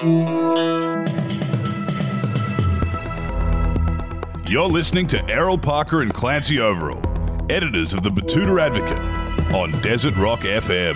You're listening to Errol Parker and Clancy Overall, editors of the Batuta Advocate, on Desert Rock FM.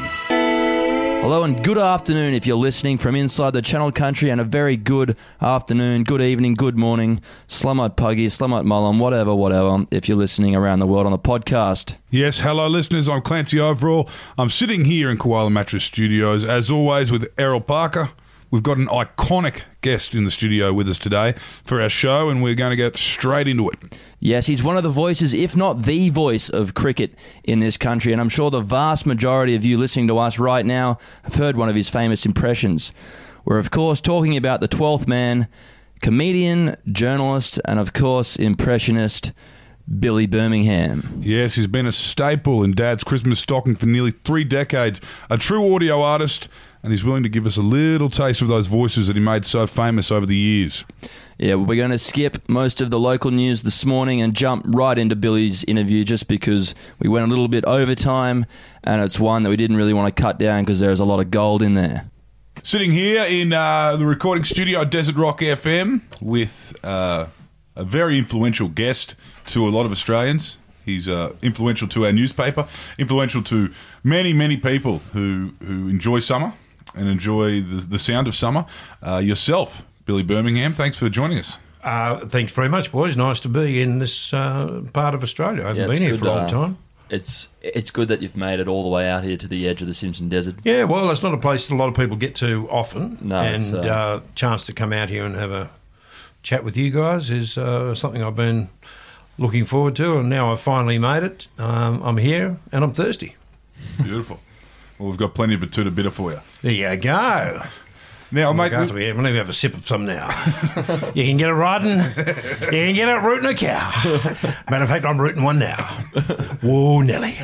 Hello and good afternoon if you're listening from inside the Channel Country, and a very good afternoon, good evening, good morning, Slumite Puggy, Slumite Mullen, whatever, if you're listening around the world on the podcast. Yes, hello listeners, I'm Clancy Overall. I'm sitting here in Koala Mattress Studios, as always, with Errol Parker. We've got an iconic guest in the studio with us today for our show, and we're going to get straight into it. Yes, he's one of the voices, if not the voice, of cricket in this country, and I'm sure the vast majority of you listening to us right now have heard one of his famous impressions. We're, of course, talking about the 12th man, comedian, journalist, and, of course, impressionist, Billy Birmingham. Yes, he's been a staple in Dad's Christmas stocking for nearly 3 decades, a true audio artist, and he's willing to give us a little taste of those voices that he made so famous over the years. Yeah, we're going to skip most of the local news this morning and jump right into Billy's interview just because we went a little bit over time, and it's one that we didn't really want to cut down because there's a lot of gold in there. Sitting here in the recording studio at Desert Rock FM with a very influential guest to a lot of Australians. He's influential to our newspaper, influential to many, many people who enjoy summer and enjoy the sound of summer. Yourself, Billy Birmingham, thanks for joining us. Thanks very much, boys. Nice to be in this part of Australia. I haven't been here for a long time. It's good that you've made it all the way out here to the edge of the Simpson Desert. Yeah, well, it's not a place that a lot of people get to often. No, and chance to come out here and have a chat with you guys is something I've been looking forward to, and now I've finally made it. I'm here and I'm thirsty. Beautiful. Well, we've got plenty of Batuta bitter for you. There you go. Now, mate, I'm going to have a sip of some now. You can get it riding. You can get it rooting a cow. Matter of fact, I'm rooting one now. Whoa, Nelly.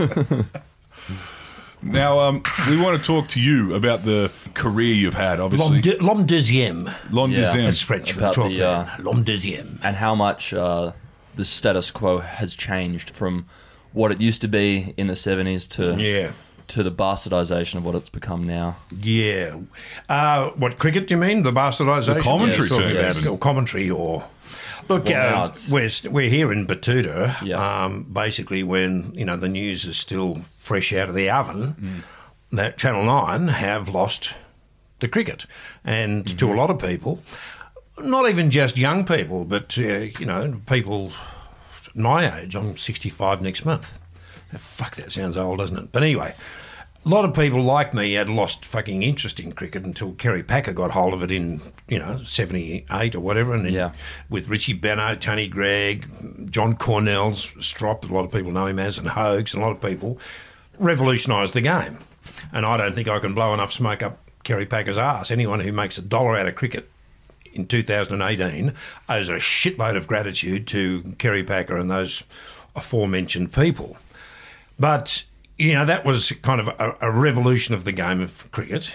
Now, we want to talk to you about the career you've had, obviously. L'homme deuxième. L'homme deuxième. That's French for the About 12th man. L'homme deuxième. And how much the status quo has changed from what it used to be in the 70s to the bastardisation of what it's become now. Yeah. What, cricket, do you mean? The bastardisation? The commentary talking term. about it. Or commentary or... Look, we're here in Batuta, basically when, the news is still fresh out of the oven, that Channel 9 have lost the cricket. And to a lot of people, not even just young people, but, people my age, I'm 65 next month. Fuck, that sounds old, doesn't it? But anyway... A lot of people like me had lost fucking interest in cricket until Kerry Packer got hold of it in, 78 or whatever, and then with Richie Benaud, Tony Gregg, John Cornell, Strop, a lot of people know him as, and Hoax, and a lot of people revolutionised the game. And I don't think I can blow enough smoke up Kerry Packer's arse. Anyone who makes $1 out of cricket in 2018 owes a shitload of gratitude to Kerry Packer and those aforementioned people. But... that was kind of a revolution of the game of cricket.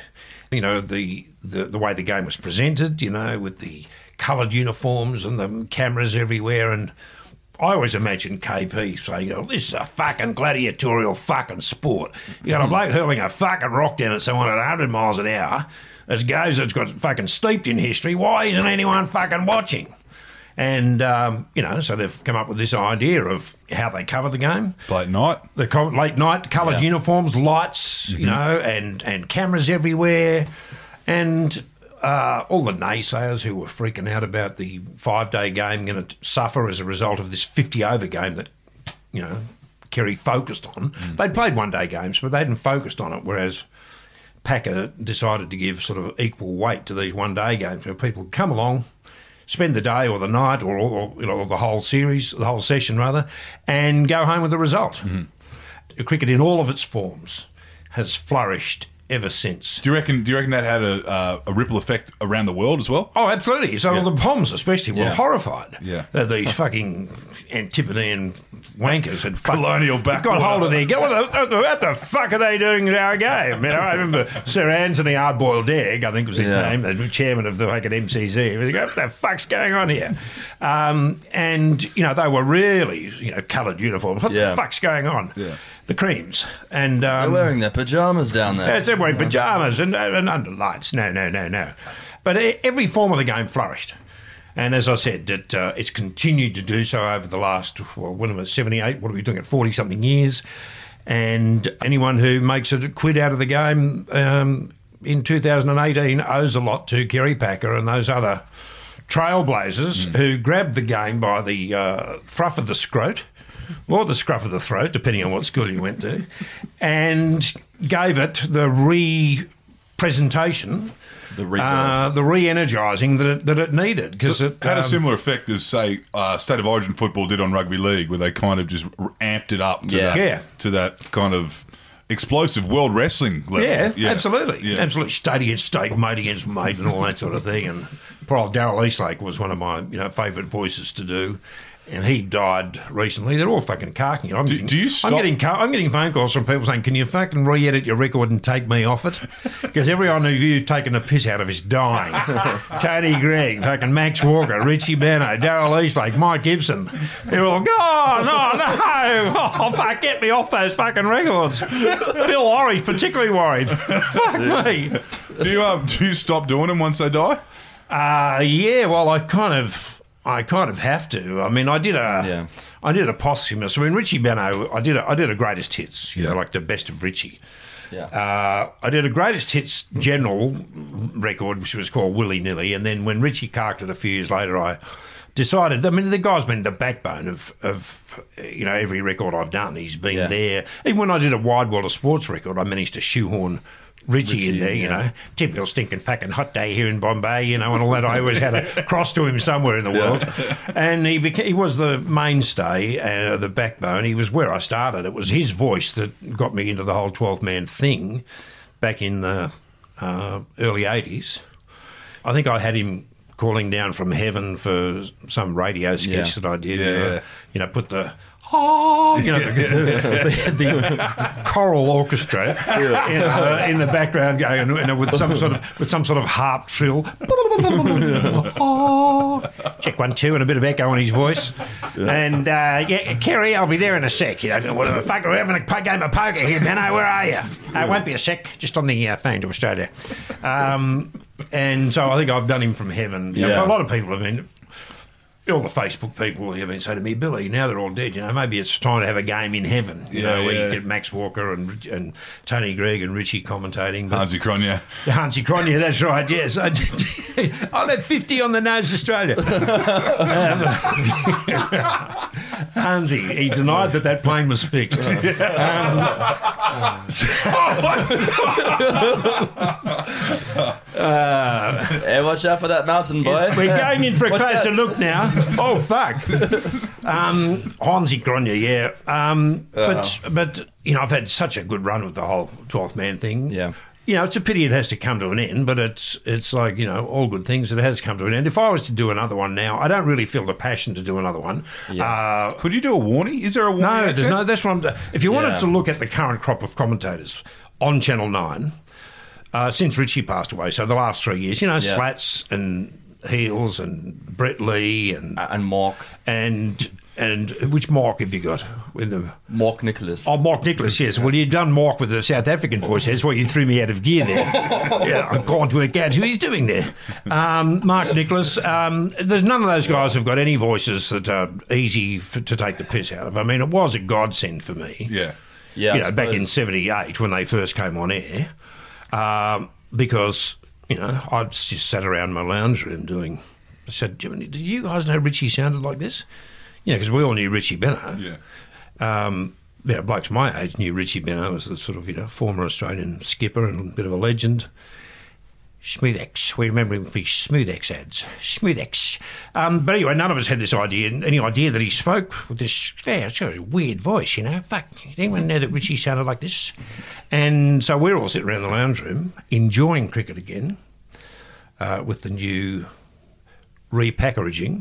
The way the game was presented, with the coloured uniforms and the cameras everywhere. And I always imagine KP saying, this is a fucking gladiatorial fucking sport. You got a bloke hurling a fucking rock down at someone at 100 miles an hour. As goes, it's got fucking steeped in history. Why isn't anyone fucking watching? And, so they've come up with this idea of how they cover the game. Late night. Late night, coloured uniforms, lights, and cameras everywhere. And all the naysayers who were freaking out about the 5-day game going to suffer as a result of this 50-over game that, Kerry focused on. They'd played 1-day games, but they hadn't focused on it, whereas Packer decided to give sort of equal weight to these 1-day games where people would come along, spend the day or the night or the whole series, the whole session rather, and go home with the result. Cricket in all of its forms has flourished ever since. Do you reckon that had a ripple effect around the world as well? Oh, absolutely. So the Poms especially were horrified that these fucking Antipodean wankers had colonial got hold of their game. What the fuck are they doing to our game? I remember Sir Anthony Hardboiled Egg, I think was his name, the chairman of the fucking MCC. He was like, what the fuck's going on here? And they were really coloured uniforms. What the fuck's going on? Yeah. The creams. And they're wearing their pyjamas down there. Yes, they're wearing pyjamas and under lights. No. But every form of the game flourished. And as I said, it's continued to do so over the last, when it was 78, what are we doing at 40-something years? And anyone who makes a quid out of the game in 2018 owes a lot to Kerry Packer and those other trailblazers who grabbed the game by the thruff of the scrot, or the scruff of the throat, depending on what school you went to, and gave it the re-presentation, the re-energising that it needed. Because it had a similar effect as, say, State of Origin football did on rugby league, where they kind of just amped it up to that kind of explosive world wrestling level. Yeah, absolutely. Yeah. Absolutely. State against state, mate against mate, and all that sort of thing. And poor old Darryl Eastlake was one of my favourite voices to do. And he died recently. They're all fucking carking it. Do you stop? I'm getting phone calls from people saying, "Can you fucking re-edit your record and take me off it?" Because everyone who you've taken the piss out of is dying. Tony Greig, fucking Max Walker, Richie Beno, Darryl Eastlake, Mike Gibson. They're all, no. Oh, fuck, get me off those fucking records. Bill Orrie's particularly worried. Fuck me. Do you stop doing them once they die? Yeah, well, I kind of have to. I mean, I did a posthumous. I mean, Richie Beno, I did a greatest hits, like the best of Richie. Yeah. I did a greatest hits general record, which was called Willy Nilly, and then when Richie carked it a few years later, I decided. I mean, the guy's been the backbone of every record I've done. He's been there. Even when I did a Wide World of Sports record, I managed to shoehorn Richie in there, typical stinking fucking hot day here in Bombay, and all that. I always had a cross to him somewhere in the world. And he was the mainstay, the backbone. He was where I started. It was his voice that got me into the whole 12-man thing back in the early 80s. I think I had him calling down from heaven for some radio sketch that I did. Put the the choral orchestra in the background going with some sort of harp trill. Check 1 2 and a bit of echo on his voice. And Kerry, I'll be there in a sec. What the fuck? We're having a game of poker here, Benno. Where are you? It won't be a sec. Just on the phone to Australia. And so I think I've done him from heaven. A lot of people have been. All the Facebook people have been saying to me, Billy, now they're all dead, maybe it's time to have a game in heaven, where you get Max Walker and Tony Greig and Richie commentating. Hansi Cronje. Hansi Cronje, that's right, yes. I'll have 50 on the nose, Australia. Hansi, he denied that plane was fixed. Watch out for that mountain, boy. Yes, we're going in for a closer look now. Oh, fuck. Hansi Cronje, But I've had such a good run with the whole 12th man thing. Yeah. It's a pity it has to come to an end, but it's like, all good things, it has come to an end. If I was to do another one now, I don't really feel the passion to do another one. Yeah. Could you do a warning? Is there a warning? No, there's no. That's what I'm. If you wanted to look at the current crop of commentators on Channel 9, since Richie passed away, so the last 3 years, Slats and Heels and Brett Lee and Mark and which Mark have you got? Mark Nicholas. Oh, Mark Nicholas, yes. Well, you've done Mark with the South African voice. That's why you threw me out of gear there. I can't work out who he's doing there. Mark Nicholas. There's none of those guys who've got any voices that are easy to take the piss out of. I mean, it was a godsend for me. Yeah. Back in 78 when they first came on air. Because, I just sat around my lounge room I said, do you guys know Richie sounded like this? Because we all knew Richie Beno. Yeah. Blokes my age knew Richie Beno as the sort of, former Australian skipper and a bit of a legend. Smooth X. We remember him for his Smooth X ads. Smooth X. But anyway, none of us had any idea that he spoke with this weird voice, Fuck, did anyone know that Richie sounded like this? And so we're all sitting around the lounge room enjoying cricket again with the new repackaging.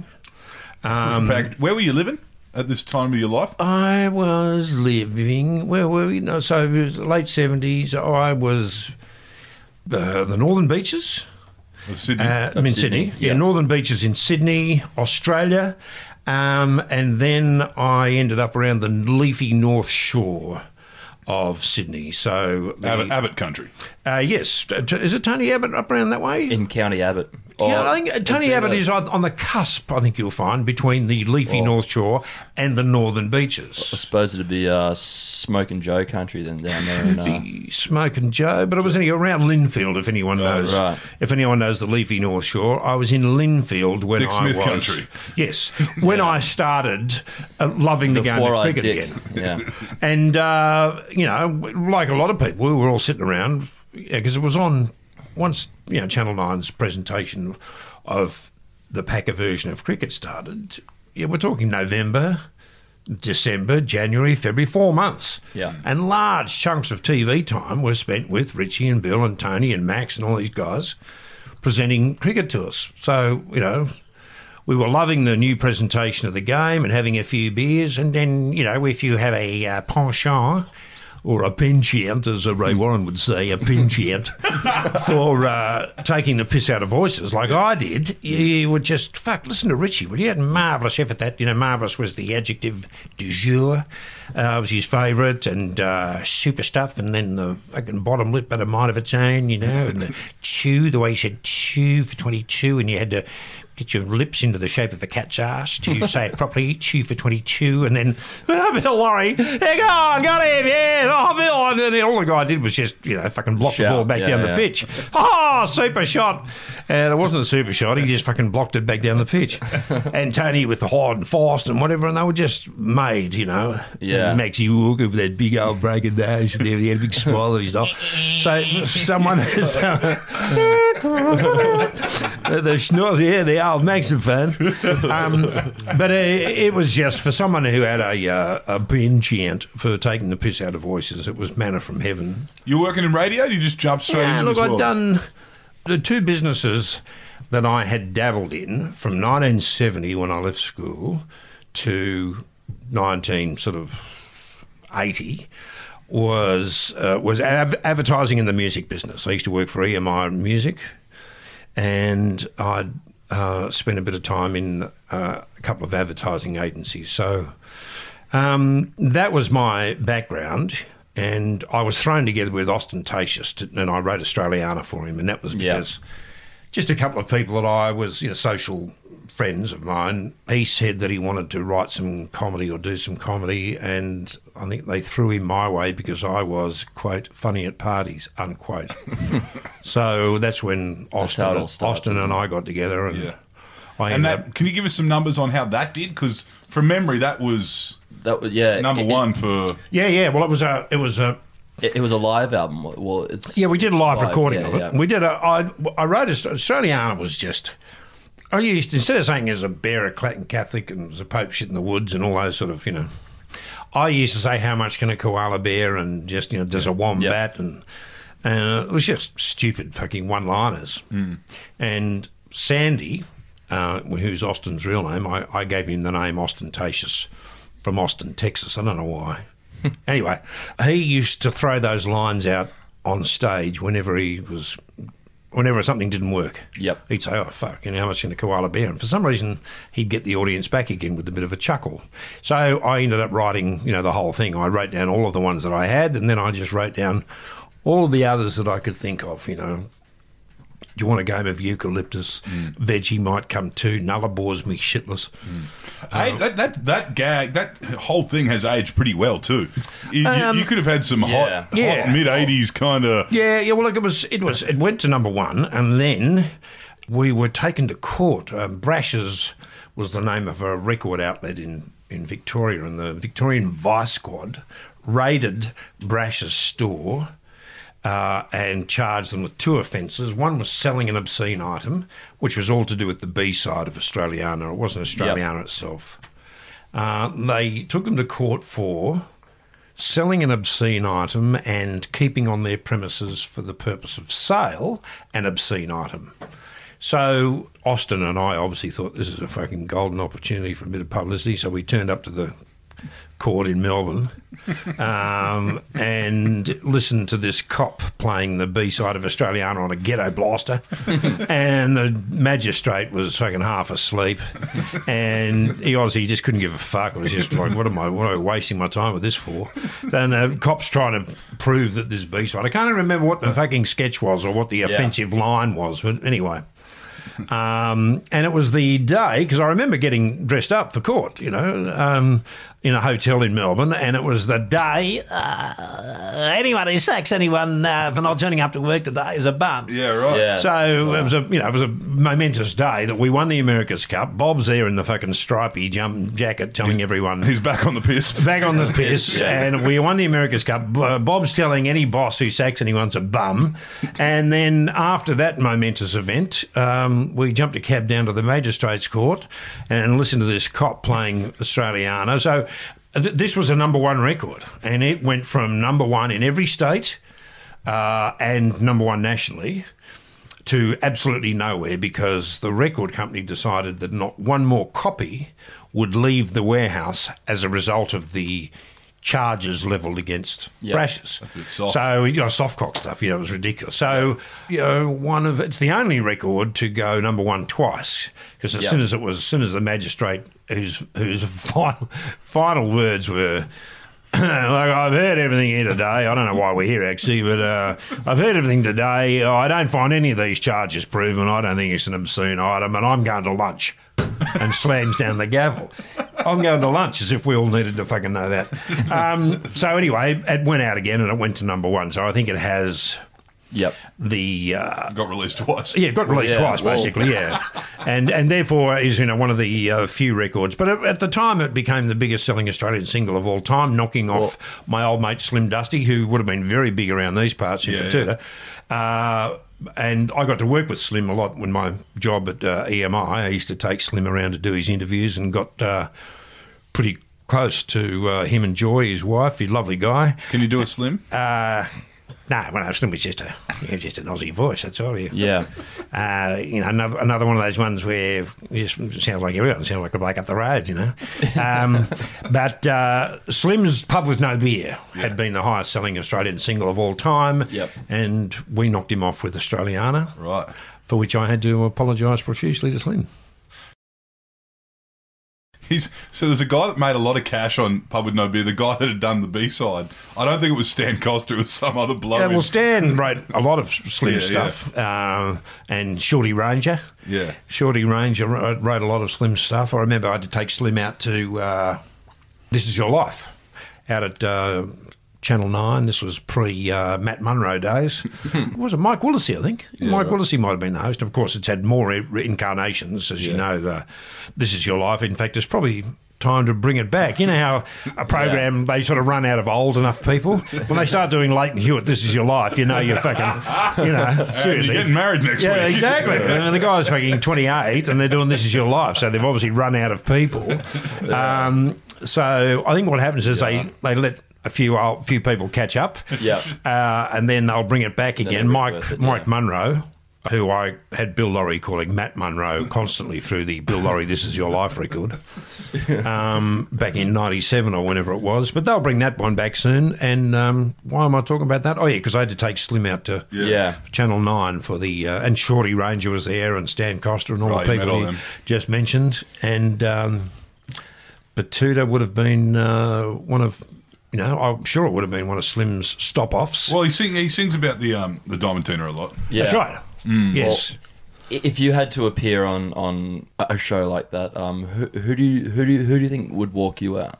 Where were you living at this time of your life? I was living, where were we? No, so it was the late 70s. I was the Northern Beaches. Of Sydney? I'm in Sydney. Yeah, Northern Beaches in Sydney, Australia. And then I ended up around the leafy North Shore of Sydney. So Abbott country. Yes. Is it Tony Abbott up around that way? In County Abbott. Yeah, I think Tony Abbott is on the cusp, I think you'll find, between the leafy North Shore and the northern beaches. I suppose it'd be Smoke and Joe country then down there. Smoke and Joe, but it was only around Linfield, if anyone knows. Right. If anyone knows the leafy North Shore, I was in Linfield when Dick Smith country. Yes, when I started loving the game of cricket again. Yeah. And, like a lot of people, we were all sitting around, because it was on... Once Channel 9's presentation of the Packer version of cricket started, we're talking November, December, January, February, 4 months. Yeah. And large chunks of TV time were spent with Richie and Bill and Tony and Max and all these guys presenting cricket to us. So, we were loving the new presentation of the game and having a few beers. And then, if you have a penchant... or a penchant, as Ray Warren would say, a penchant, for taking the piss out of voices like I did, you would just, listen to Richie. Well, he had marvellous effort. That, marvellous was the adjective du jour. It was his favourite, and super stuff, and then the fucking bottom lip had a mind of its own, and the chew, the way he said chew for 22, and you had to get your lips into the shape of a cat's ass to say it properly, chew for 22, and then, Bill Laurie, hey, go on, got him, yeah, Bill, and then all the guy did was just, fucking block the ball back down the pitch. Oh, super shot. And it wasn't a super shot, he just fucking blocked it back down the pitch. And Tony with the hard and fast and whatever, and they were just made, Yeah. And Maxie Walker with that big old breaking nose, and he had a big smile at his dog. So someone has... the schnoz, the old Maxophone. But it was just for someone who had a penchant for taking the piss out of voices, it was manna from heaven. You're working in radio? You just jumped straight into this world? I'd done the two businesses that I had dabbled in from 1970 when I left school to 1980 was advertising in the music business. I used to work for EMI Music, and I'd spent a bit of time in a couple of advertising agencies. So that was my background, and I was thrown together with Ostentatious, and I wrote Australiana for him, and that was because just a couple of people that I was, social friends of mine, he said that he wanted to write some comedy or do some comedy, and I think they threw him my way because I was, quote, funny at parties, unquote. So that's when Austin and I got together. And can you give us some numbers on how that did? Because from memory, that was number one for... Yeah, well, it was a... It was a live album. Well, it's we did a live recording of it. Yeah. We did I wrote Australiana was just... I used, instead of saying there's a bear, a Clayton Catholic, and there's a Pope shit in the woods and all those sort of, I used to say how much can a koala bear and just, does a wombat and it was just stupid fucking one-liners. Mm. And Sandy, who's Austin's real name, I gave him the name Ostentatious from Austin, Texas. I don't know why. Anyway, he used to throw those lines out on stage whenever something didn't work. Yep. He'd say, oh, fuck, how much can a koala bear? And for some reason, he'd get the audience back again with a bit of a chuckle. So I ended up writing, the whole thing. I wrote down all of the ones that I had, and then I just wrote down all of the others that I could think of, Do you want a game of eucalyptus? Veggie might come too. Nulla bores me shitless. Hey, that gag, that whole thing has aged pretty well too. You could have had some hot mid '80s kind of. Yeah. Well, look, it went to number one, and then we were taken to court. Brash's was the name of a record outlet in Victoria, and the Victorian Vice Squad raided Brash's store. And charged them with two offences. One was selling an obscene item, which was all to do with the B side of Australiana. It wasn't Australiana itself. They took them to court for selling an obscene item and keeping on their premises for the purpose of sale an obscene item. So Austin and I obviously thought this is a fucking golden opportunity for a bit of publicity, so we turned up to the court in Melbourne and listened to this cop playing the B-side of Australiana on a ghetto blaster, and the magistrate was fucking half asleep, and he obviously just couldn't give a fuck. It was just like, what am I wasting my time with this for? And the cop's trying to prove that this B-side. I can't even remember what the fucking sketch was or what the offensive line was, but anyway. And it was the day, because I remember getting dressed up for court, in a hotel in Melbourne, and it was the day anyone who sacks anyone for not turning up to work today is a bum. Yeah, right. Yeah. So it was a momentous day that we won the America's Cup. Bob's there in the fucking stripy jacket telling everyone He's back on the piss. back on the piss, and we won the America's Cup. Bob's telling any boss who sacks anyone's a bum. And then after that momentous event, we jumped a cab down to the Magistrates Court and listened to this cop playing Australiana. So this was a number one record, and it went from number one in every state and number one nationally to absolutely nowhere, because the record company decided that not one more copy would leave the warehouse as a result of the charges levelled against Brashes. That's a bit soft. So, soft cock stuff, it was ridiculous. So, it's the only record to go number one twice, because as soon as the magistrate whose final words were, like, I've heard everything here today. I don't know why we're here, actually, but I've heard everything today. I don't find any of these charges proven. I don't think it's an obscene item, and I'm going to lunch. And slams down the gavel. I'm going to lunch, as if we all needed to fucking know that. So anyway, it went out again, and it went to number one. So I think it has... The got released twice. Yeah, got released twice, basically. Yeah, and therefore is one of the few records. But at the time, it became the biggest selling Australian single of all time, knocking off my old mate Slim Dusty, who would have been very big around these parts in Batuta. And I got to work with Slim a lot when my job at EMI. I used to take Slim around to do his interviews, and got pretty close to him and Joy, his wife. He's a lovely guy. Can you do a Slim? No, Slim was just an Aussie voice. That's all. Yeah. Another one of those ones where it just sounds like everyone. Sounds like the bloke up the road, But Slim's Pub with No Beer had been the highest selling Australian single of all time. Yep. And we knocked him off with Australiana. Right. For which I had to apologise profusely to Slim. So there's a guy that made a lot of cash on Pub with No Beer, the guy that had done the B-side. I don't think it was Stan Coster, it was some other bloke. Yeah, well, Stan wrote a lot of Slim stuff, and Shorty Ranger. Yeah. Shorty Ranger wrote a lot of Slim stuff. I remember I had to take Slim out to This Is Your Life, out at Channel 9. This was pre-Matt Munro days. Was it Mike Willesee, I think? Yeah, Mike Willesee might have been the host. Of course, it's had more incarnations, as you know. This Is Your Life. In fact, it's probably time to bring it back. You know how a program, they sort of run out of old enough people? When they start doing Leighton Hewitt, This Is Your Life, you're fucking, seriously. You're getting married next week. Yeah, exactly. And the guy's fucking 28 and they're doing This Is Your Life, so they've obviously run out of people. So I think what happens is they let a few people catch up, and then they'll bring it back again. Mike Munro, who I had Bill Laurie calling Matt Munro constantly through the Bill Laurie This Is Your Life record, back in 97 or whenever it was. But they'll bring that one back soon. And why am I talking about that? Oh, yeah, because I had to take Slim out to Channel 9 for the... and Shorty Ranger was there, and Stan Coster and all the people you just mentioned. And Batuta would have been one of... I'm sure it would have been one of Slim's stop-offs. Well, he sings about the Diamantina a lot. Yeah. That's right. Yes. Well, if you had to appear on a show like that, who do you think would walk you out?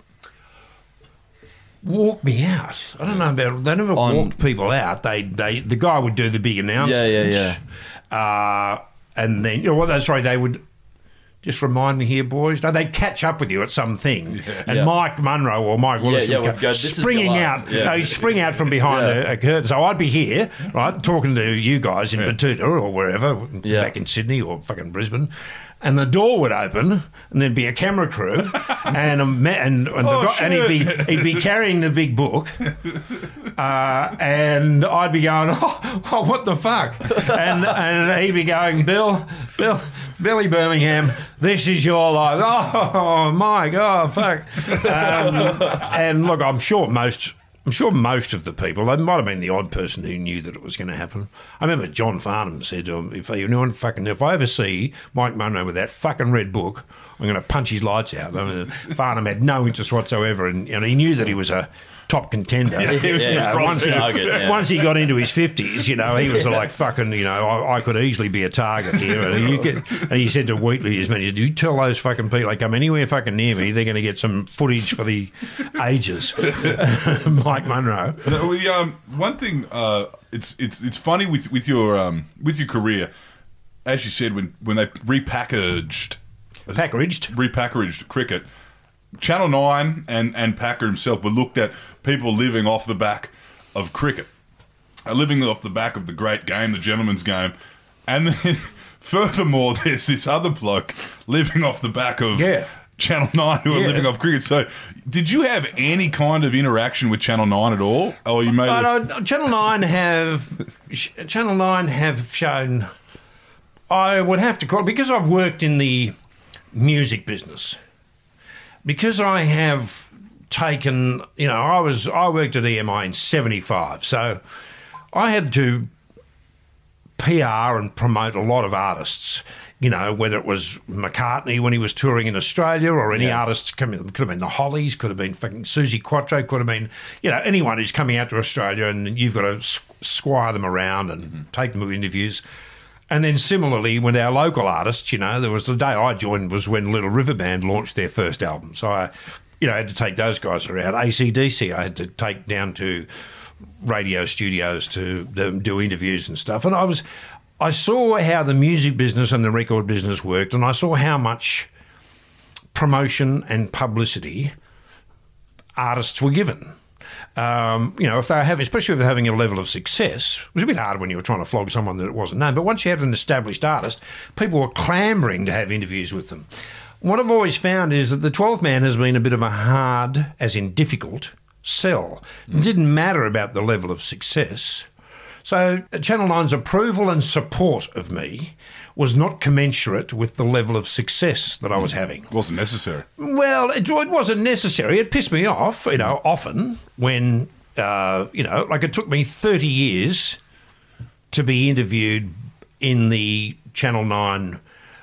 Walk me out? I don't know about. They never walked people out. The guy would do the big announcement. Yeah. And then they would. Just remind me here, boys. No, they'd catch up with you at something. And Mike Munro or Mike Willis would go springing out. He'd spring out from behind a curtain. So I'd be here, right, talking to you guys in Batuta or wherever, back in Sydney or fucking Brisbane. And the door would open, and there'd be a camera crew, and he'd be carrying the big book, and I'd be going, oh, what the fuck? And he'd be going, Bill, Billy Birmingham, this is your life. Oh, my God, fuck. And look, I'm sure most of the people, there might have been the odd person who knew that it was going to happen. I remember John Farnham said to him, if I ever see Mike Munro with that fucking red book, I'm going to punch his lights out. I mean, Farnham had no interest whatsoever, and he knew that he was a top contender. Once he got into his 50s, he was like fucking, I could easily be a target here. And he said to Wheatley, you tell those fucking people they come anywhere fucking near me, they're going to get some footage for the ages. Mike Munro. One thing, it's funny with your career, as you said, when they repackaged cricket. Channel 9 and Packer himself were looked at people living off the back of cricket, living off the back of the great game, the gentleman's game. And then, furthermore, there's this other bloke living off the back of Channel 9 who are living off cricket. So, did you have any kind of interaction with Channel 9 at all? Or you made Channel 9 have shown, I would have to call it, because I've worked in the music business, because I have taken, I worked at EMI in 75, so I had to PR and promote a lot of artists, whether it was McCartney when he was touring in Australia or any artists coming, could have been the Hollies, could have been fucking Susie Quattro, could have been, anyone who's coming out to Australia, and you've got to squire them around and take them to interviews. And then similarly, with our local artists, there was the day I joined was when Little River Band launched their first album. So I, had to take those guys around. AC/DC I had to take down to radio studios to do interviews and stuff. And I saw how the music business and the record business worked, and I saw how much promotion and publicity artists were given. If they're especially if they're having a level of success, it was a bit hard when you were trying to flog someone that it wasn't known. But once you had an established artist, people were clamouring to have interviews with them. What I've always found is that the 12th Man has been a bit of a hard, as in difficult, sell. It didn't matter about the level of success. So Channel 9's approval and support of me was not commensurate with the level of success that I was having. It wasn't necessary. Well, it wasn't necessary. It pissed me off, often when, it took me 30 years to be interviewed in the Channel 9,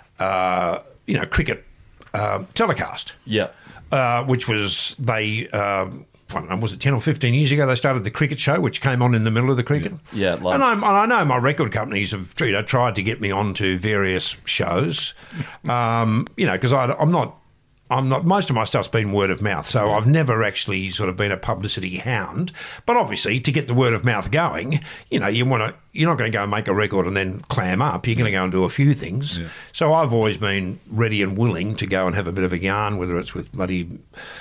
cricket telecast. Yeah. Which was I don't know, was it 10 or 15 years ago they started the cricket show, which came on in the middle of the cricket? Yeah. And I know my record companies have tried to get me onto various shows, because I'm not, most of my stuff's been word of mouth, so I've never actually sort of been a publicity hound. But obviously, to get the word of mouth going, you're not going to go and make a record and then clam up. You're going to go and do a few things. Yeah. So I've always been ready and willing to go and have a bit of a yarn, whether it's with bloody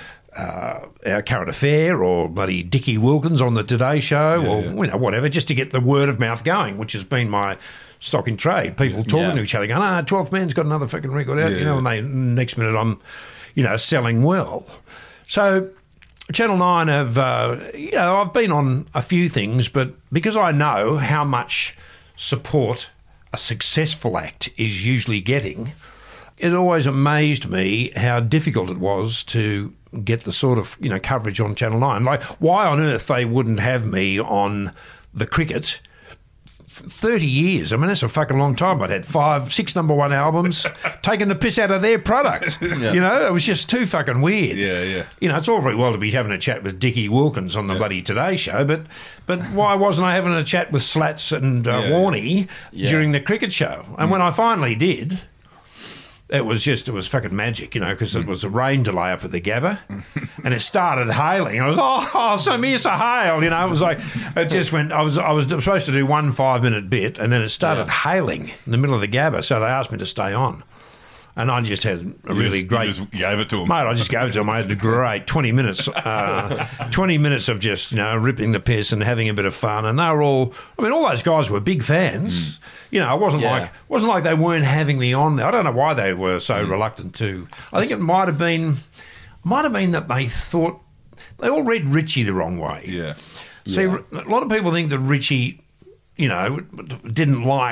Our Current Affair or bloody Dickie Wilkins on the Today Show or whatever, just to get the word of mouth going, which has been my stock in trade. People talking to each other, going, 12th Man's got another fucking record out, and they next minute I'm, selling well. So Channel 9 have, I've been on a few things, but because I know how much support a successful act is usually getting, it always amazed me how difficult it was to get the sort of, coverage on Channel 9. Like, why on earth they wouldn't have me on the cricket 30 years. I mean, that's a fucking long time. I'd had 5-6 number one albums, taking the piss out of their product. It was just too fucking weird. Yeah. It's all very well to be having a chat with Dickie Wilkins on the bloody Today Show, but why wasn't I having a chat with Slats and Warney during the cricket show? And when I finally did, it was fucking magic, because it was a rain delay up at the Gabba, and it started hailing. I was, so me, it's a hail, It was like, it just went. I was supposed to do 1 5-minute bit, and then it started hailing in the middle of the Gabba. So they asked me to stay on, and I just had a really great. You just gave it to them, mate. I just gave it to them. I had a great 20 minutes, 20 minutes of just ripping the piss and having a bit of fun, and they were all. I mean, all those guys were big fans. It wasn't like they weren't having me on there. I don't know why they were so reluctant to. I think it might have been that they thought they all read Richie the wrong way. Yeah. See, a lot of people think that Richie, didn't like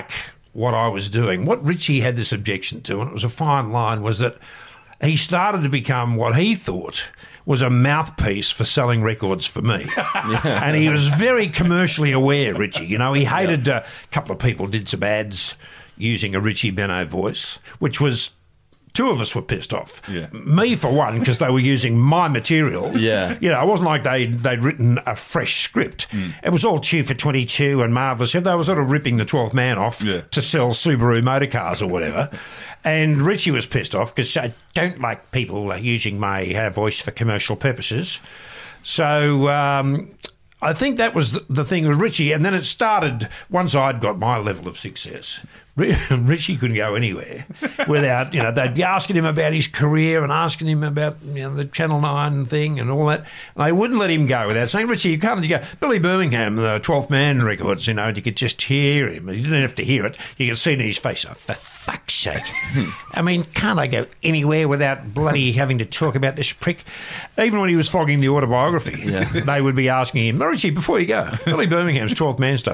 what I was doing. What Richie had this objection to, and it was a fine line, was that he started to become what he thought was a mouthpiece for selling records for me. And he was very commercially aware, Richie. You know, he hated a couple of people did some ads using a Richie Benaud voice, which was... Two of us were pissed off. Yeah. Me, for one, because they were using my material. Yeah. You know, it wasn't like they'd written a fresh script. It was all Cheer for 22 and Marvellous. They were sort of ripping the 12th man off to sell Subaru motor cars or whatever. And Richie was pissed off because I don't like people using my voice for commercial purposes. So... I think that was the thing with Richie, and then it started once I'd got my level of success. Richie couldn't go anywhere without, you know, they'd be asking him about his career and asking him about, you know, the Channel 9 thing and all that. And they wouldn't let him go without saying, Richie, you can't go. Billy Birmingham, the 12th Man records, you know, you could just hear him. You didn't have to hear it. You could see it in his face. Oh, for fuck's sake. I mean, can't I go anywhere without bloody having to talk about this prick? Even when he was flogging the autobiography, they would be asking him, Richie, before you go, Billy Birmingham's 12th Man stuff.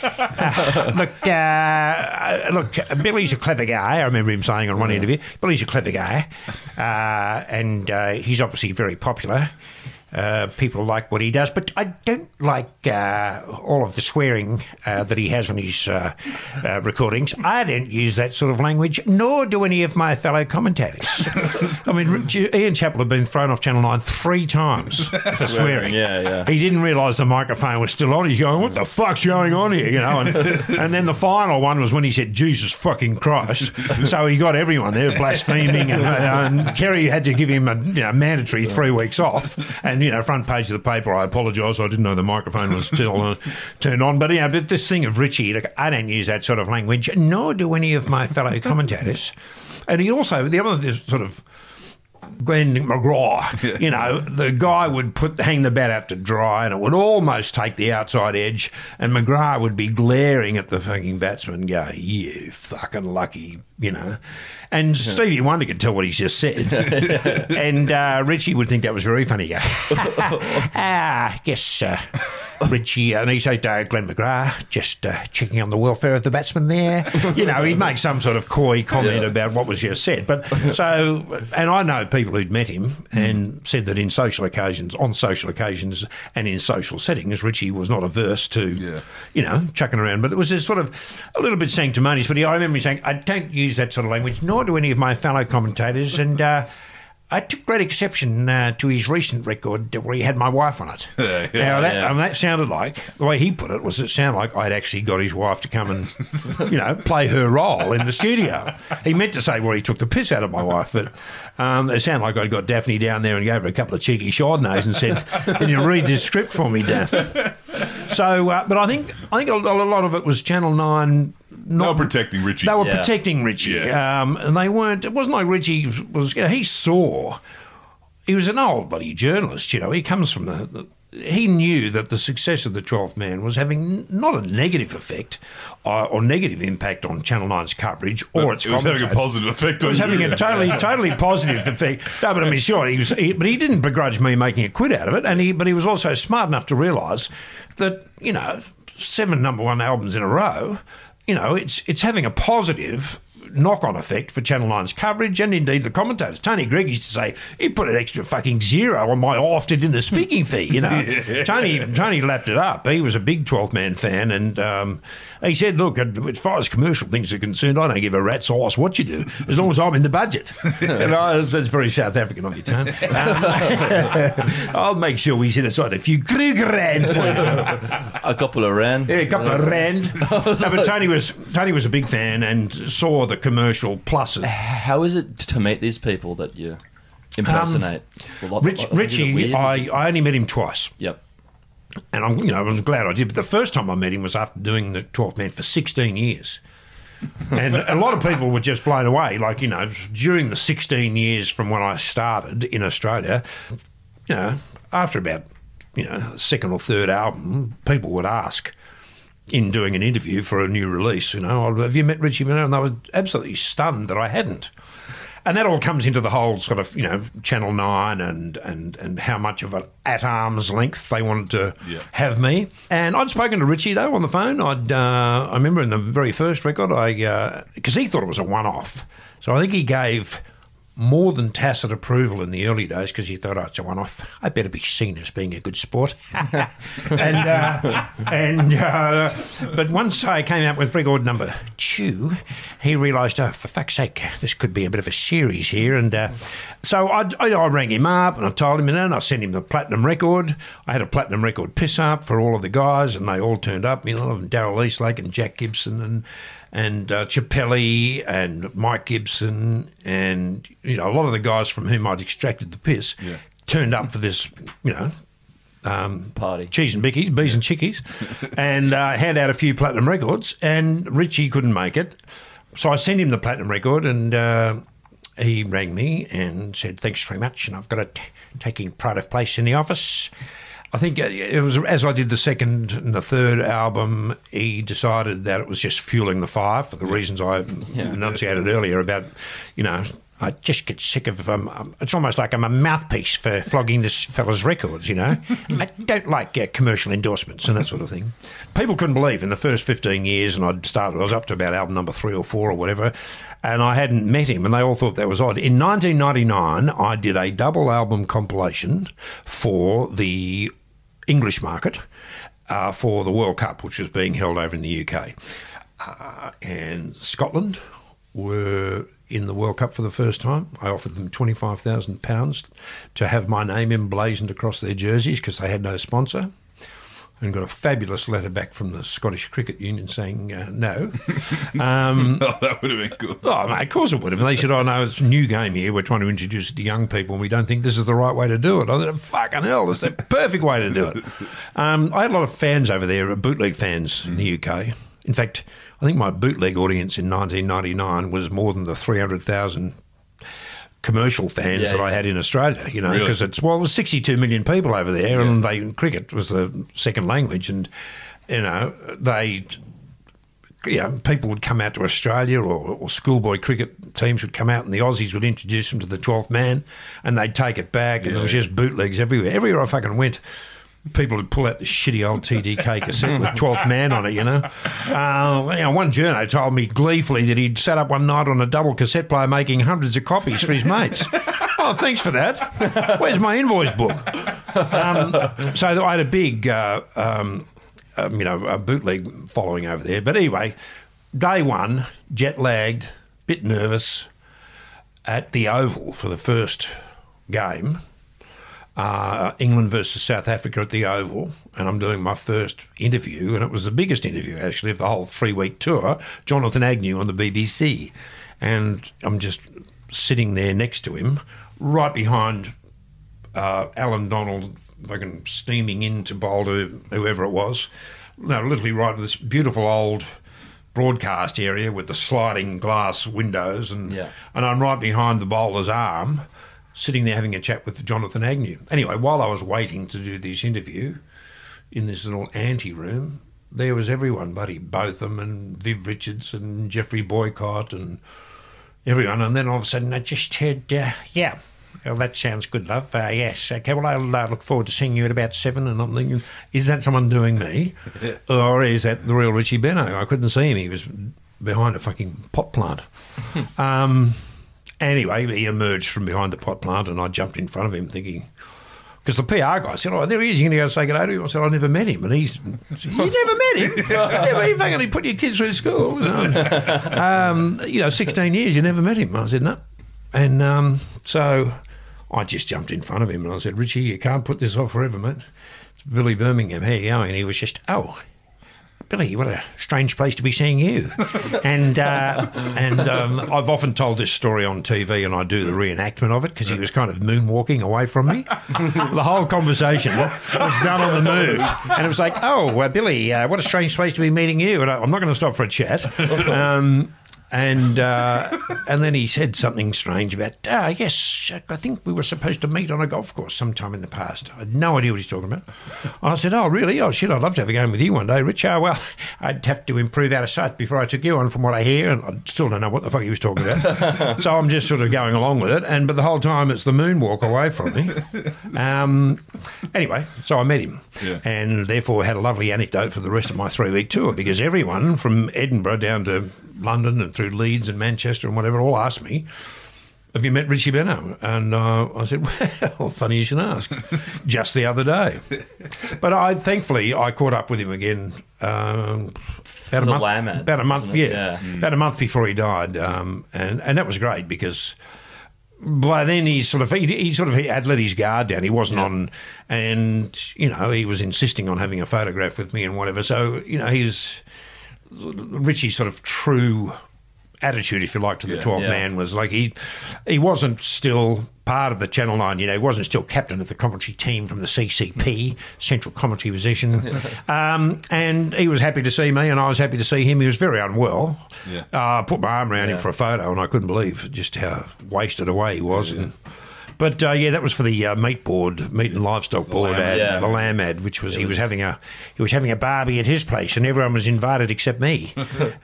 Look, Billy's a clever guy. I remember him saying on one interview, Billy's a clever guy, and he's obviously very popular. People like what he does, but I don't like all of the swearing that he has on his recordings. I don't use that sort of language, nor do any of my fellow commentators. I mean, Ian Chappell had been thrown off Channel 9 3 times for swearing. He didn't realise the microphone was still on. He's going, what the fuck's going on here? You know, and then the final one was when he said, Jesus fucking Christ. So he got everyone there blaspheming, and Kerry had to give him a mandatory 3 weeks off. And, you know, front page of the paper, I apologise, I didn't know the microphone was still turned on. But, you know, but this thing of Richie, like, I don't use that sort of language, nor do any of my fellow commentators. And he also, the other sort of Glenn McGraw, you know, the guy would hang the bat out to dry and it would almost take the outside edge, and McGrath would be glaring at the fucking batsman going, you fucking lucky, you know. And Stevie Wonder could tell what he's just said. And Richie would think that was very funny. I guess Richie, and he'd say, Glenn McGrath, just checking on the welfare of the batsman there. You know, he'd make some sort of coy comment about what was just said. But so, and I know people who'd met him and said that on social occasions and in social settings, Richie was not averse to, you know, chucking around. But it was just sort of a little bit sanctimonious. But I remember him saying, I don't use that sort of language, nor do any of my fellow commentators. And I took great exception to his recent record where he had my wife on it. Now, that sounded like, the way he put it, was it sounded like I'd actually got his wife to come and, you know, play her role in the studio. He meant to say where he took the piss out of my wife, but it sounded like I'd got Daphne down there and gave her a couple of cheeky Chardonnays and said, can you read this script for me, Daff? So, but I think a lot of it was Channel 9... They were protecting Richie. They were protecting Richie. And they weren't... It wasn't like Richie was... You know, he saw... He was an old bloody journalist, you know. He comes from he knew that the success of the 12th Man was having not a negative effect or negative impact on Channel 9's coverage or its commentators. It was having a positive effect on you. It was having a totally positive effect. No, but I mean, sure, but he didn't begrudge me making a quid out of it, but he was also smart enough to realise that, you know, 7 number 1 albums in a row... You know, it's having a positive knock-on effect for Channel 9's coverage and indeed the commentators. Tony Greig used to say, he put an extra fucking 0 on my often in the speaking fee, you know. Tony lapped it up. He was a big 12th Man fan, and he said, look, as far as commercial things are concerned, I don't give a rat's ass what you do, as long as I'm in the budget. And that's very South African of you, Tony. I'll make sure we set aside a few grand for you. A couple of rand. Yeah, a couple of rand. No, but Tony was a big fan and saw the commercial pluses. How is it to meet these people that you impersonate? Richie, I only met him twice. Yep. And I was glad I did. But the first time I met him was after doing the 12th Man for 16 years. And a lot of people were just blown away. Like, you know, during the 16 years from when I started in Australia, you know, after about, you know, second or third album, people would ask in doing an interview for a new release, you know, have you met Richie Benaud? And they were absolutely stunned that I hadn't. And that all comes into the whole sort of, Channel 9 and how much of an at arm's length they wanted to have me. And I'd spoken to Richie, though, on the phone. I remember in the very first record, because he thought it was a one-off. So I think he gave more than tacit approval in the early days because he thought, it's a one-off. I better be seen as being a good sport. But once I came out with record number 2, he realised, for fuck's sake, this could be a bit of a series here. And so I rang him up and I told him, and I sent him the platinum record. I had a platinum record piss-up for all of the guys, and they all turned up. Darryl Eastlake and Jack Gibson and Chappelli and Mike Gibson and, a lot of the guys from whom I'd extracted the piss turned up for this, party. Cheese and bickies, bees and chickies, and hand out a few platinum records, and Richie couldn't make it. So I sent him the platinum record, and he rang me and said, thanks very much, and I've got it taking pride of place in the office. I think it was as I did the second and the third album, he decided that it was just fueling the fire for the reasons I enunciated earlier about, I just get sick of it's almost like I'm a mouthpiece for flogging this fella's records, I don't like commercial endorsements and that sort of thing. People couldn't believe in the first 15 years, and I was up to about album number 3 or 4 or whatever, and I hadn't met him, and they all thought that was odd. In 1999, I did a double album compilation for the English market for the World Cup, which was being held over in the UK. And Scotland were in the World Cup for the first time. I offered them £25,000 to have my name emblazoned across their jerseys because they had no sponsor, and got a fabulous letter back from the Scottish Cricket Union saying no. That would have been good. Oh, mate, of course it would have. And they said, no, it's a new game here. We're trying to introduce it to young people, and we don't think this is the right way to do it. I said, fucking hell, it's the perfect way to do it. I had a lot of fans over there, bootleg fans in the UK. In fact, I think my bootleg audience in 1999 was more than the 300,000 commercial fans that I had in Australia, because it was 62 million people over there, and cricket was the second language, and people would come out to Australia, or schoolboy cricket teams would come out, and the Aussies would introduce them to the 12th man, and they'd take it back, and it was just bootlegs everywhere. Everywhere I fucking went, people would pull out the shitty old TDK cassette with 12th man on it, one journo told me gleefully that he'd sat up one night on a double cassette player making hundreds of copies for his mates. Oh, thanks for that. Where's my invoice book? So I had a big, a bootleg following over there. But anyway, day one, jet-lagged, bit nervous, at the Oval for the first game. England versus South Africa at the Oval, and I'm doing my first interview, and it was the biggest interview actually of the whole 3-week tour, Jonathan Agnew on the BBC, and I'm just sitting there next to him, right behind Alan Donald, fucking steaming in to bowl to whoever it was, literally right with this beautiful old broadcast area with the sliding glass windows, and I'm right behind the bowler's arm, sitting there having a chat with Jonathan Agnew. Anyway, while I was waiting to do this interview in this little ante-room, there was everyone, Buddy Botham and Viv Richards and Jeffrey Boycott and everyone. And then all of a sudden I just heard, well, that sounds good, love. Yes, okay, well, I'll look forward to seeing you at about 7. And I'm thinking, is that someone doing me? Or is that the real Richie Benaud? I couldn't see him. He was behind a fucking pot plant. Anyway, he emerged from behind the pot plant, and I jumped in front of him thinking, because the PR guy said, there he is, you're going to go say good day to him? I said, I never met him. And you never met him? You fucking put your kids through school. 16 years, you never met him. I said, no. And so I just jumped in front of him, and I said, Richie, you can't put this off forever, mate. It's Billy Birmingham. How are you going? And he was just, Billy, what a strange place to be seeing you. And I've often told this story on TV, and I do the reenactment of it because he was kind of moonwalking away from me. The whole conversation was done on the move. And it was like, Billy, what a strange place to be meeting you. And I'm not going to stop for a chat. And then he said something strange about, yes, I think we were supposed to meet on a golf course sometime in the past. I had no idea what he's talking about. I said, oh, really? Oh, shit, I'd love to have a game with you one day, Rich. Well, I'd have to improve out of sight before I took you on, from what I hear, and I still don't know what the fuck he was talking about. So I'm just sort of going along with it, but the whole time it's the moonwalk away from me. Anyway, so I met him, and therefore had a lovely anecdote for the rest of my 3-week tour, because everyone from Edinburgh down to London and through Leeds and Manchester and whatever all asked me, have you met Richie Benaud? And I said, well, funny you should ask. Just the other day. But thankfully I caught up with him again about a month before he died, and that was great, because by then he sort of had let his guard down. He wasn't on, and he was insisting on having a photograph with me and whatever. So Richie's sort of true attitude, if you like, to the 12th man was like he wasn't still part of the Channel 9, he wasn't still captain of the commentary team from the CCP, Central Commentary Position, and he was happy to see me and I was happy to see him. He was very unwell. I put my arm around him for a photo and I couldn't believe just how wasted away he was. But that was for the meat and livestock board ad, the lamb ad, which was he was having a barbie at his place, and everyone was invited except me.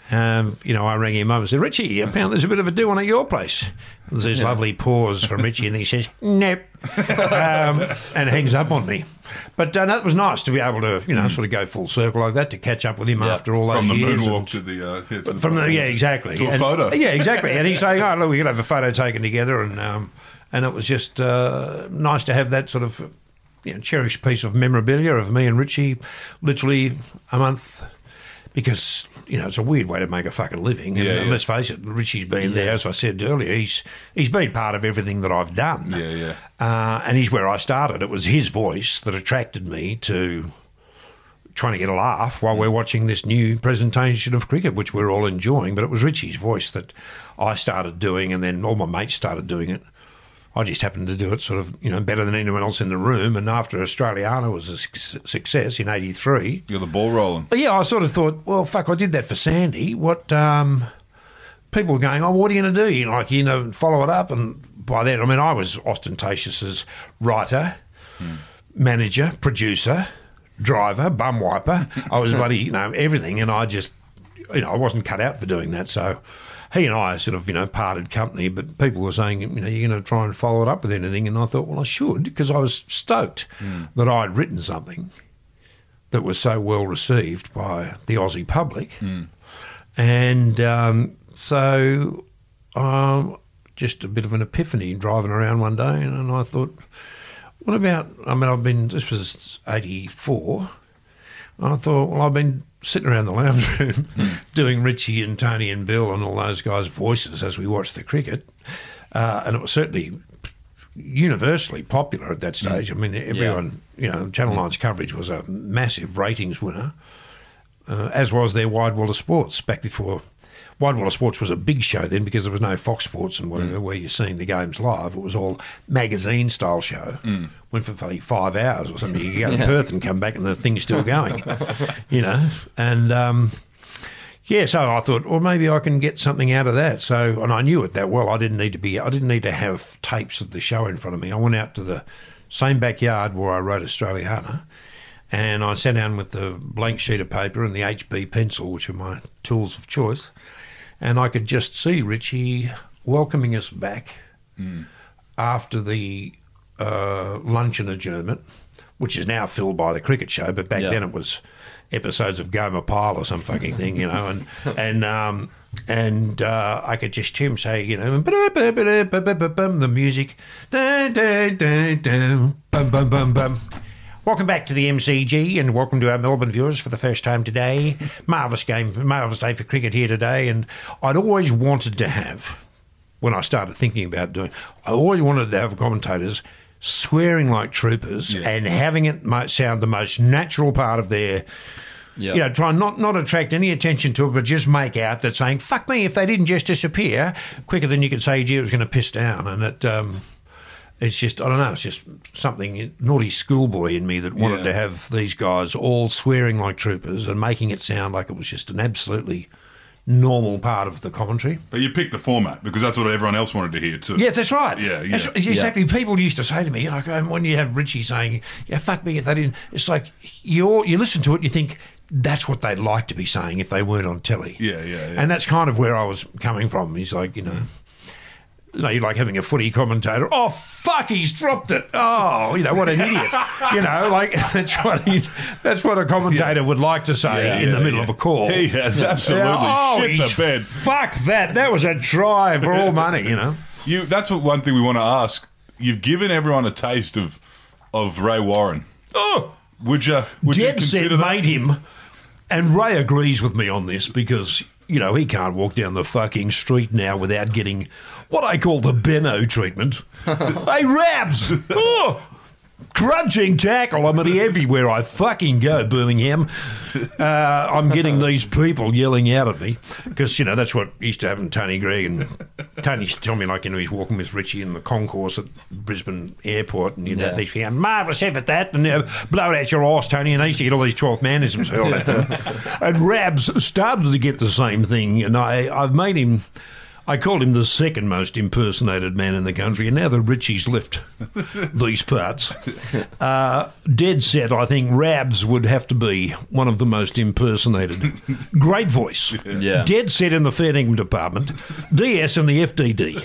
I rang him up and said, Richie, apparently there's a bit of a do on at your place. There's this lovely pause from Richie, and he says, nope, and hangs up on me. But that was nice to be able to, sort of go full circle like that, to catch up with him after all those years. From the moonwalk to the... from the exactly. To a photo. Yeah, exactly. And he's saying, oh, look, we could have a photo taken together, and it was just nice to have that sort of cherished piece of memorabilia of me and Richie literally a month, because, it's a weird way to make a fucking living. And let's face it, Richie's been there, as I said earlier, he's been part of everything that I've done. And he's where I started. It was his voice that attracted me to trying to get a laugh while we're watching this new presentation of cricket, which we're all enjoying. But it was Richie's voice that I started doing, and then all my mates started doing it. I just happened to do it sort of, better than anyone else in the room. And after Australiana was a success in '83... You got the ball rolling. Yeah, I sort of thought, well, fuck, I did that for Sandy. What... people were going, oh, what are you going to do? Follow it up. And by then, I was ostentatious as writer, manager, producer, driver, bum wiper. I was bloody, everything. And I just, I wasn't cut out for doing that. So... he and I sort of, parted company, but people were saying, you're going to try and follow it up with anything. And I thought, well, I should, because I was stoked that I'd written something that was so well received by the Aussie public. And so just a bit of an epiphany driving around one day, and I thought, what about, this was 84, I thought, well, I've been sitting around the lounge room doing Richie and Tony and Bill and all those guys' voices as we watched the cricket, and it was certainly universally popular at that stage. Everyone, Channel 9's coverage was a massive ratings winner, as was their Wide World of Sports back before. Wide World of Sports was a big show then, because there was no Fox Sports and whatever where you're seeing the games live. It was all magazine-style show. Went for 5 hours or something. You go to Perth and come back and the thing's still going, And, so I thought, well, maybe I can get something out of that. So, and I knew it that well. I didn't need to have tapes of the show in front of me. I went out to the same backyard where I wrote Australiana, and I sat down with the blank sheet of paper and the HB pencil, which are my tools of choice. And I could just see Richie welcoming us back after the luncheon adjournment, which is now filled by the cricket show, but back then it was episodes of Gomer Pyle or some fucking thing, and I could just hear him say, the music, bum bum bum bum. Welcome back to the MCG, and welcome to our Melbourne viewers for the first time today. Marvellous day for cricket here today, and I'd always wanted to have, when I started thinking about I always wanted to have commentators swearing like troopers and having it sound the most natural part of their... try and not attract any attention to it, but just make out that saying, fuck me, if they didn't just disappear quicker than you could say, gee, it was going to piss down. And it's just, I don't know, it's just something, naughty schoolboy in me that wanted to have these guys all swearing like troopers and making it sound like it was just an absolutely normal part of the commentary. But you picked the format because that's what everyone else wanted to hear too. Yes, that's right. Yeah. Exactly. People used to say to me, like, when you have Richie saying, "Yeah, fuck me if they didn't," it's like you listen to it and you think that's what they'd like to be saying if they weren't on telly. Yeah. And that's kind of where I was coming from. He's like, you you're like having a footy commentator. Oh, fuck, he's dropped it. Oh, what an idiot. Like that's what a commentator would like to say in the middle of a call. He has absolutely shit the bed. Fuck that. That was a try for all money, That's one thing we want to ask. You've given everyone a taste of Ray Warren. Oh! Would you consider that? Made him, and Ray agrees with me on this because, he can't walk down the fucking street now without getting what I call the Benno treatment. Hey, Rabs! Oh! Crunching tackle. I mean, everywhere I fucking go, Birmingham, I'm getting these people yelling out at me because, that's what used to happen to Tony Gregg. And Tony used to tell me, like, he's walking with Richie in the concourse at Brisbane Airport and you'd have these marvellous effort that and blow it out your arse, Tony. And they used to get all these 12th manisms hurled at them. And Rabs started to get the same thing. And I've made him... I called him the second most impersonated man in the country, and now the Richies left these parts. Dead set, I think Rabs would have to be one of the most impersonated. Great voice. Yeah. Dead set in the fair dinkum department. DS in the FDD.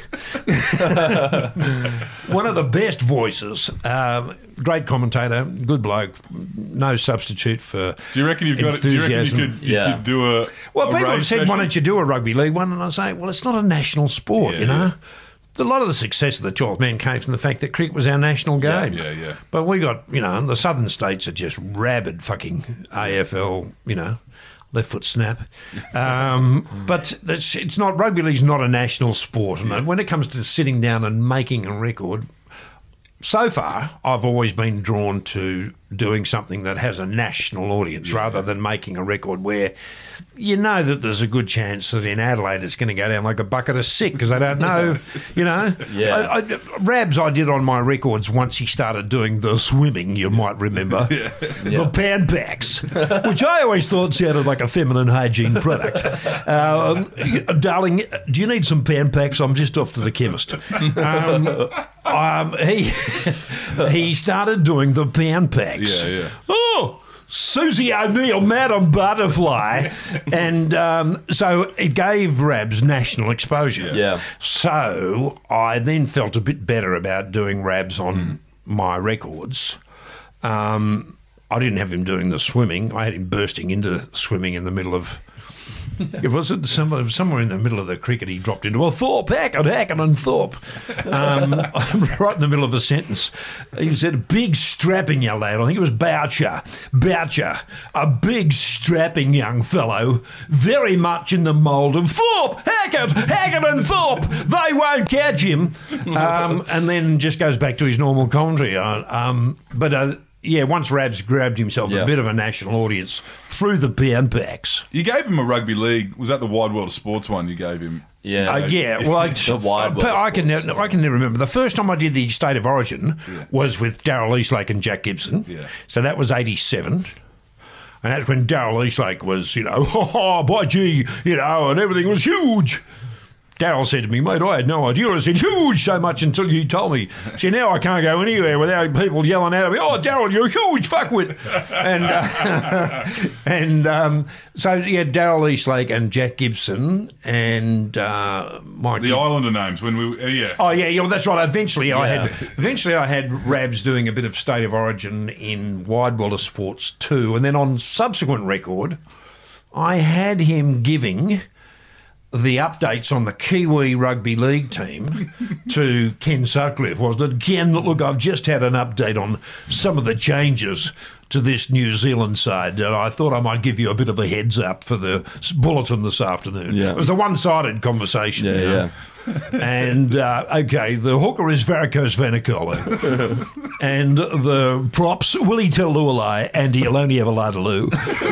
One of the best voices. Great commentator, good bloke, no substitute for. Do you reckon you could do a? Well, people have said, special? "Why don't you do a rugby league one?" And I say, "Well, it's not a national sport, A lot of the success of the 12th man came from the fact that cricket was our national game. Yeah. But we got, the southern states are just rabid fucking AFL, left foot snap. But it's not, rugby league's not a national sport. And when it comes to sitting down and making a record, so far, I've always been drawn to doing something that has a national audience rather than making a record where that there's a good chance that in Adelaide it's going to go down like a bucket of sick because I don't know, Rabs I did on my records once he started doing the swimming, you might remember, the pan packs, which I always thought sounded like a feminine hygiene product. Darling, do you need some pan packs? I'm just off to the chemist. He started doing the pan packs. Yeah. Oh, Susie O'Neill, Madam Butterfly. And so it gave Rabs national exposure. Yeah. So I then felt a bit better about doing Rabs on my records. I didn't have him doing the swimming. I had him bursting into swimming in the middle of... It was somewhere in the middle of the cricket. He dropped into Thorpe, Hackett and Thorpe. Right in the middle of a sentence, he said, "A big strapping young lad." I think it was Boucher, a big strapping young fellow, very much in the mould of Thorpe, Hackett and Thorpe. They won't catch him, and then just goes back to his normal commentary. Once Rabs grabbed himself a bit of a national audience through the pan packs. You gave him a rugby league. Was that the Wide World of Sports one you gave him? Yeah. The Wide World I can never remember. The first time I did the State of Origin was with Darryl Eastlake and Jack Gibson. Yeah. So that was 87. And that's when Darryl Eastlake was, by gee, and everything was huge. Darryl said to me, "Mate, I had no idea. I said, huge so much until you told me. See, now I can't go anywhere without people yelling out at me, 'Oh, Darryl, you're a huge fuckwit.'" So Darryl Eastlake and Jack Gibson and Mike. The Islander names when we well, that's right. Eventually I had Rabs doing a bit of State of Origin in Wide World of Sports 2, and then on subsequent record, I had him giving the updates on the Kiwi Rugby League team to Ken Sutcliffe, wasn't it? Ken, look, I've just had an update on some of the changes to this New Zealand side, and I thought I might give you a bit of a heads up for the bulletin this afternoon. Yeah. It was a one-sided conversation. Yeah. And, the hooker is Varicose Vanicola. And the props, will he tell Lou a lie? And he'll only ever lie to Lou.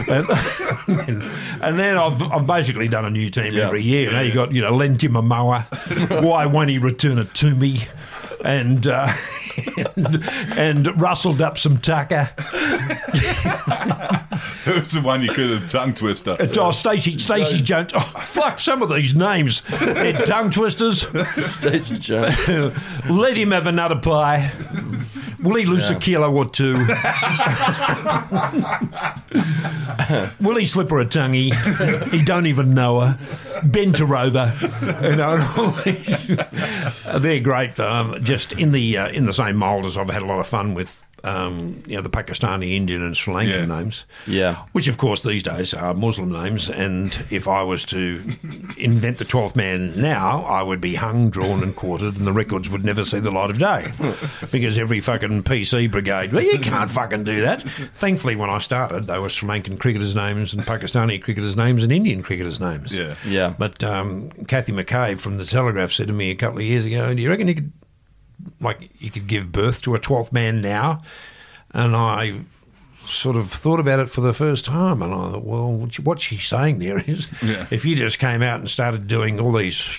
And then I've basically done a new team every year. Now you got, lent him a mower. Why won't he return it to me? And rustled up some tucker. Who's the one you could have tongue twister? Stacey Jones. Oh, fuck, some of these names. They're tongue twisters. Stacey Jones. Let him have another pie. Will he lose a kilo or two? Will he slip her a tonguey? He don't even know her. Bend her over. You know, they're great. Just in the same mould as I've had a lot of fun with. The Pakistani, Indian and Sri Lankan names. Yeah. Which, of course, these days are Muslim names. And if I was to invent the 12th man now, I would be hung, drawn and quartered and the records would never see the light of day. Because every fucking PC brigade, well, you can't fucking do that. Thankfully, when I started, they were Sri Lankan cricketers' names and Pakistani cricketers' names and Indian cricketers' names. Yeah. Yeah. But Kathy McCabe from The Telegraph said to me a couple of years ago, do you reckon you could give birth to a 12th man now? And I sort of thought about it for the first time, and I thought, well, what she's saying there is, if you just came out and started doing all these,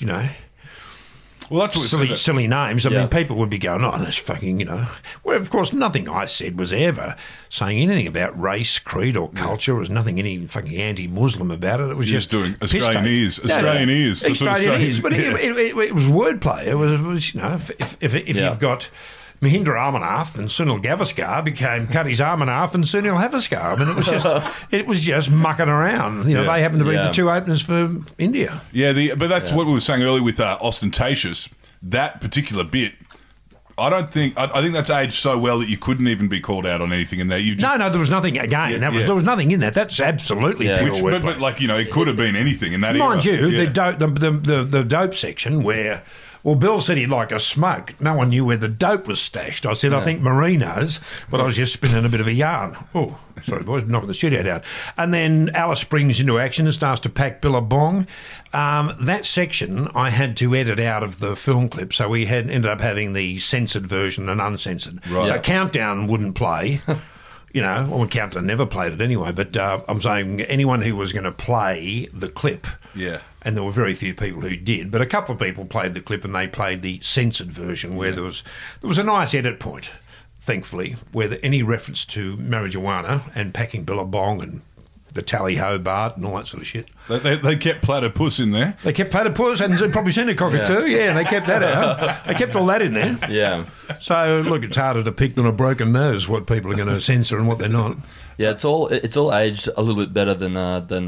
well, that's silly names, I mean, people would be going, oh, that's fucking, Well, of course, nothing I said was ever saying anything about race, creed or culture. There was nothing any fucking anti-Muslim about it. It was just doing Australian ears. Australian ears. But it was wordplay. It was if you've got Mahendra Amarnath and Sunil Gavaskar became Cutty's Amarnath and Sunil Gavaskar. I mean, it was just mucking around. They happened to be the two openers for India. Yeah, but that's what we were saying earlier with Ostentatious. That particular bit, I think that's aged so well that you couldn't even be called out on anything in there. No, there was nothing again. There was nothing in that. That's absolutely pure wordplay. But it could have been anything in that. Mind you, the dope section where. Well, Bill said he'd like a smoke. No one knew where the dope was stashed. I said, I think Marinos, but I was just spinning a bit of a yarn. Oh, sorry, boys, knocking the studio down. And then Alice springs into action and starts to pack Billabong. That section I had to edit out of the film clip, so we ended up having the censored version and uncensored. Right. So Countdown wouldn't play. Countdown never played it anyway, but I'm saying anyone who was going to play the clip... Yeah. And there were very few people who did, but a couple of people played the clip and they played the censored version where there was a nice edit point, thankfully, where any reference to marijuana and packing Billabong and the Tally-Ho Bart and all that sort of shit. They kept Platypus in there. They kept Platypus and probably seen a cockatoo, and they kept that out. They kept all that in there. Yeah. So, look, it's harder to pick than a broken nose what people are going to censor and what they're not. Yeah, it's all aged a little bit better than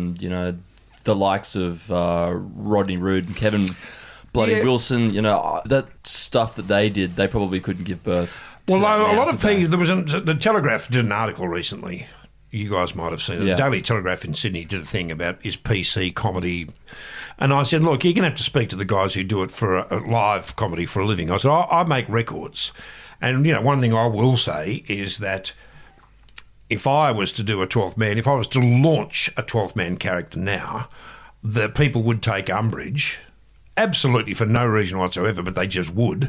the likes of Rodney Roode and Kevin Wilson, that stuff that they did, they probably couldn't give birth to. Well, a lot of people, the Telegraph did an article recently, you guys might have seen it. The Daily Telegraph in Sydney did a thing about is PC comedy. And I said, look, you're going to have to speak to the guys who do it for a live comedy for a living. I said, I make records. And, one thing I will say is that if I was to do a 12th man, if I was to launch a 12th man character now, the people would take umbrage, absolutely for no reason whatsoever, but they just would,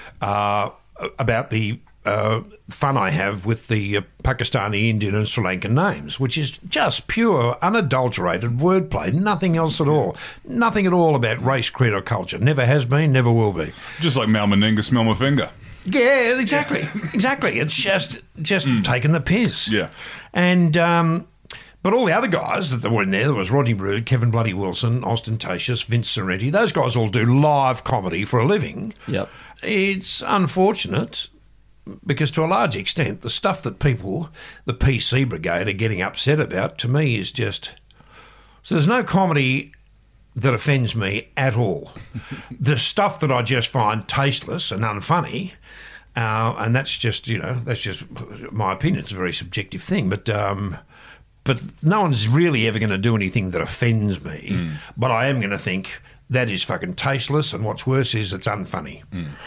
about the fun I have with the Pakistani, Indian and Sri Lankan names, which is just pure, unadulterated wordplay, nothing else at all. Nothing at all about race, creed or culture. Never has been, never will be. Just like Mal Meninga, smell my finger. Yeah, exactly. Exactly. It's just taking the piss. Yeah. And but all the other guys that were in there was Rodney Roode, Kevin Bloody Wilson, Ostentatious, Vince Sorrenti. Those guys all do live comedy for a living. Yep. It's unfortunate because to a large extent the stuff that people, the PC brigade, are getting upset about, to me is just... So there's no comedy that offends me at all. The stuff that I just find tasteless and unfunny... and that's just my opinion. It's a very subjective thing, but no one's really ever going to do anything that offends me. But I am going to think that is fucking tasteless, and what's worse is it's unfunny.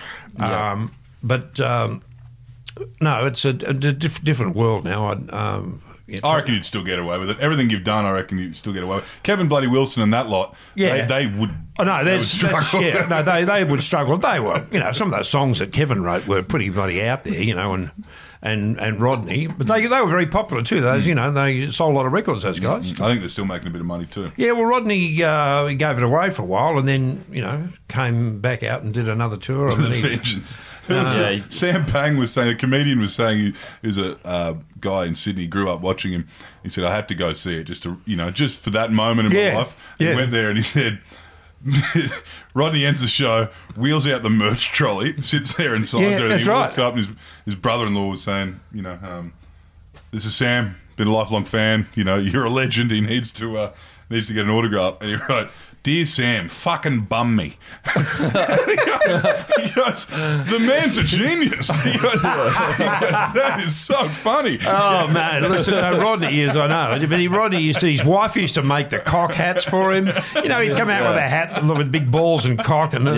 No, it's a different world now. I reckon you'd still get away with it. Everything you've done, I reckon you'd still get away with it. Kevin Bloody Wilson and that lot, they would. Oh no, they would struggle. They would struggle. They were, some of those songs that Kevin wrote were pretty bloody out there, and and Rodney. But they were very popular too. Those, they sold a lot of records, those guys. I think they're still making a bit of money too. Yeah, well, Rodney gave it away for a while and then, came back out and did another tour. And then Vengeance. Sam Pang was saying, a comedian was saying, he was a guy in Sydney, grew up watching him. He said, I have to go see it just for that moment in my life. He went there and he said, Rodney ends the show, wheels out the merch trolley, sits there and signs everything. That's he right. walks up and his brother-in-law was saying, this is Sam, been a lifelong fan, you're a legend, he needs to get an autograph. And he wrote, Dear Sam, fucking bum me. he goes, the man's a genius. He goes, that is so funny. Oh, man. Listen, Rodney is, I know. But his wife used to make the cock hats for him. He'd come out with a hat with big balls and cock and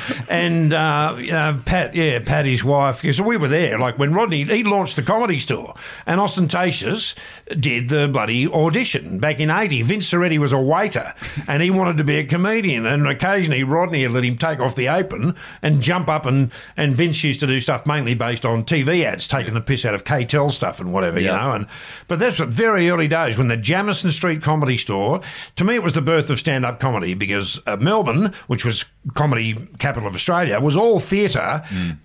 Pat, his wife, because we were there, like when Rodney, he launched the Comedy Store and Ostentatious did the bloody audition back in 80. Vince Soretti was a waiter and he wanted to be a comedian, and occasionally Rodney had let him take off the apron and jump up, and Vince used to do stuff mainly based on TV ads, taking the piss out of K-Tel stuff and whatever, but that's the very early days when the Jamison Street Comedy Store, to me it was the birth of stand-up comedy, because Melbourne, which was comedy capital of Australia, was all theatre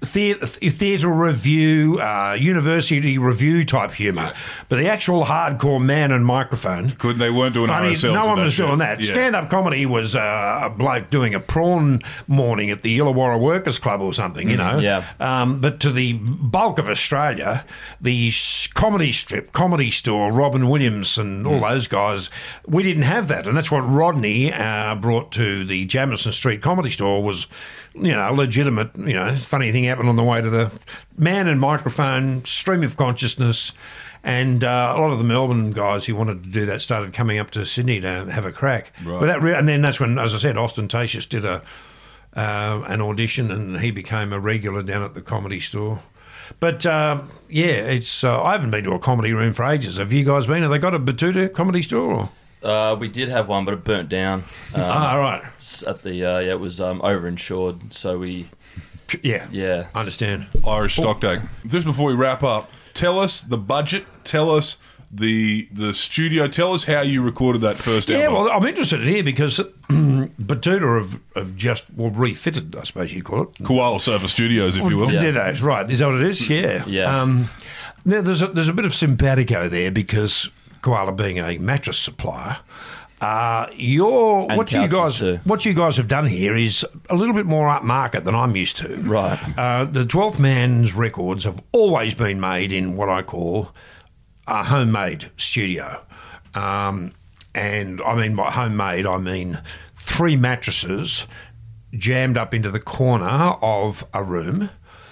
review, university review type humour, but the actual hardcore man and microphone, they weren't doing funny, RSLs. no one was doing that. Stand-up comedy was a bloke doing a prawn morning at the Illawarra Workers Club or something, but to the bulk of Australia, the comedy strip, Comedy Store, Robin Williams and all those guys, we didn't have that. And that's what Rodney brought to the Jamison Street Comedy Store was, legitimate, funny thing happened on the way to the man and microphone, stream of consciousness. And a lot of the Melbourne guys who wanted to do that started coming up to Sydney to have a crack. Right. But and then that's when, as I said, Ostentatious did an audition and he became a regular down at the Comedy Store. But, it's I haven't been to a comedy room for ages. Have you guys been? Have they got a Batuta Comedy Store? We did have one, but it burnt down. Right. At the it was overinsured, so we... Yeah. I understand. Irish stock take. Just before we wrap up, tell us the budget, tell us the studio, tell us how you recorded that first album. Yeah, well, I'm interested here because Batuta have just refitted, I suppose you call it. Koala Sofa Studios, if you will. Did they? Right. Is that what it is? Yeah. Yeah. There's a bit of simpatico there because Koala being a mattress supplier, what you guys have done here is a little bit more upmarket than I'm used to. Right. The 12th Man's records have always been made in what I call a homemade studio. And I mean by homemade, I mean 3 mattresses jammed up into the corner of a room.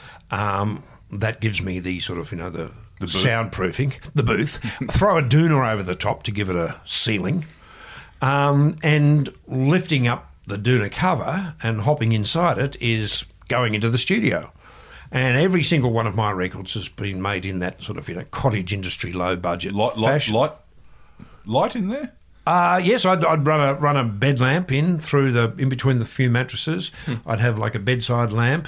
That gives me the sort of, the soundproofing, the booth. Throw a doona over the top to give it a ceiling. And lifting up the doona cover and hopping inside it is going into the studio. And every single one of my records has been made in that sort of cottage industry, low budget fashion. Light in there? Yes, I'd run a bed lamp in between the few mattresses. I'd have like a bedside lamp.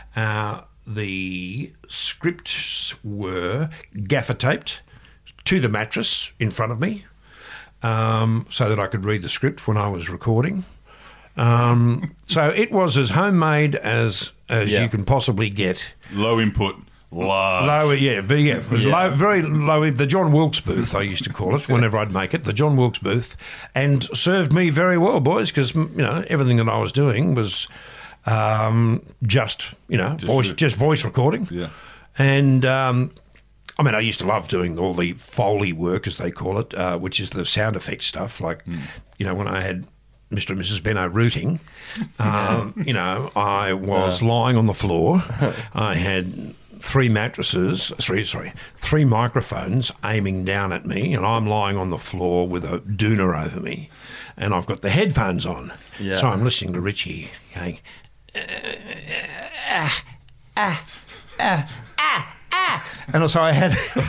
The scripts were gaffer taped to the mattress in front of me. So that I could read the script when I was recording. So it was as homemade as you can possibly get. Low input, large. Low, very low. The John Wilkes booth, I used to call it, whenever I'd make it, the John Wilkes booth, and served me very well, boys, because everything that I was doing was just voice recording. Yeah. And I used to love doing all the Foley work, as they call it, which is the sound effect stuff. Like, when I had Mr. and Mrs. Benno rooting, I was lying on the floor. I had 3 microphones aiming down at me, and I'm lying on the floor with a doona over me, and I've got the headphones on. Yeah. So I'm listening to Richie going, and so I had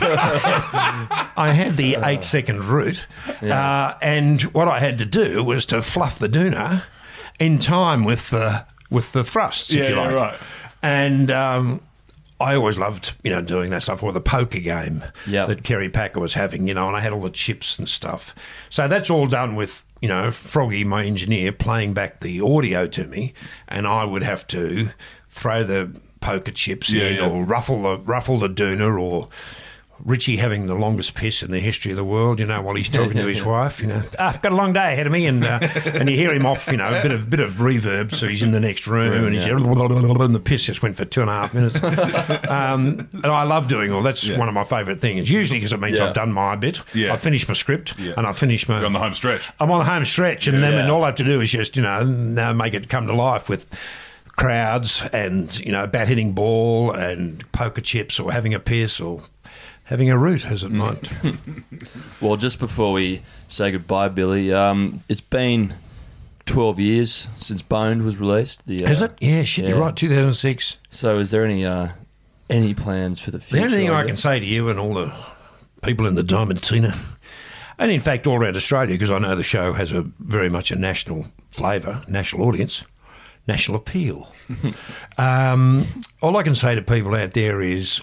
the 8-second root, and what I had to do was to fluff the doona in time with the thrusts, if you like. Right. And I always loved, doing that stuff, or the poker game that Kerry Packer was having, and I had all the chips and stuff. So that's all done with, Froggy, my engineer, playing back the audio to me, and I would have to throw the poker chips in or ruffle the doona, or Richie having the longest piss in the history of the world, while he's talking to his wife, I've got a long day ahead of me, and you hear him off, a bit of reverb, so he's in the next room, and he's and the piss just went for 2.5 minutes. And I love doing all. That's one of my favourite things. Usually because it means I've done my bit, I've finished my script, and I've finished my. You're on the home stretch. I'm on the home stretch, and then all I have to do is just now make it come to life with crowds and bat hitting ball and poker chips, or having a piss, or having a root, as it might. Well, just before we say goodbye, Billy, it's been 12 years since Boned was released. Is it? Yeah, shit, you're right, 2006. So is there any plans for the future? The only thing I can say to you and all the people in the Diamond Tina, and in fact all around Australia, because I know the show has very much a national flavour, national audience, national appeal. All I can say to people out there is...